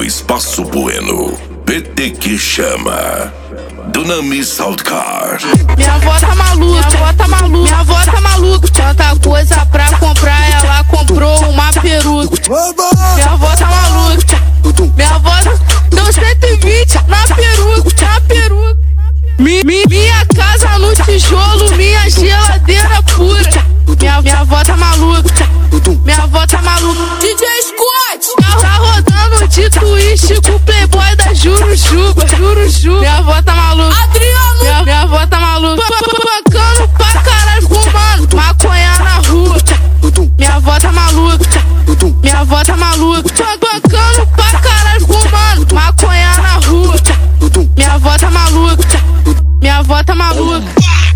Espaço Bueno, PT que chama. Dona Miss Outcar. Minha avó tá maluca, minha avó tá maluca, minha avó tá maluca. Tanta coisa pra comprar, ela comprou uma peruca. Minha avó tá maluca, minha avó deu 120 na peruca, Minha casa no tijolo, minha geladeira pura. Minha avó tá maluca, minha avó tá maluca. DJ Scott tá rodando de twist com o playboy da Jurujuba. Minha avó tá maluca, Adriano. Minha avó tá maluca, bacana pra caralho, fumando maconha na rua. Minha avó tá maluca, minha avó tá maluca, bacana pra caralho, fumando maconha na rua. Minha avó tá maluca, minha avó tá maluca.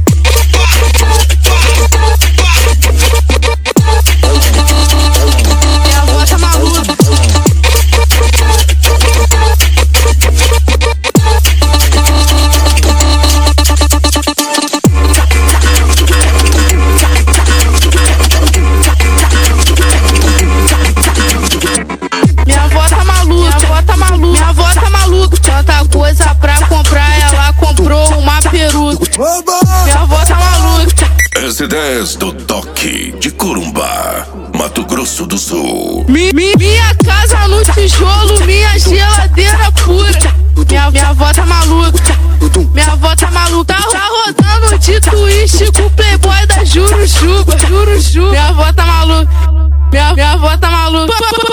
Minha avó tá maluca. Minha avó tá maluca, minha avó tá maluca. Tanta coisa pra comprar, ela comprou uma peruca. Minha avó tá maluca. S10 do Toque de Corumbá, Mato Grosso do Sul. Minha casa no tijolo, minha geladeira pura. Minha avó tá maluca, minha avó tá maluca. Tá rodando de twist com o playboy da Jurujuba. Minha avó tá maluca, minha avó tá maluca.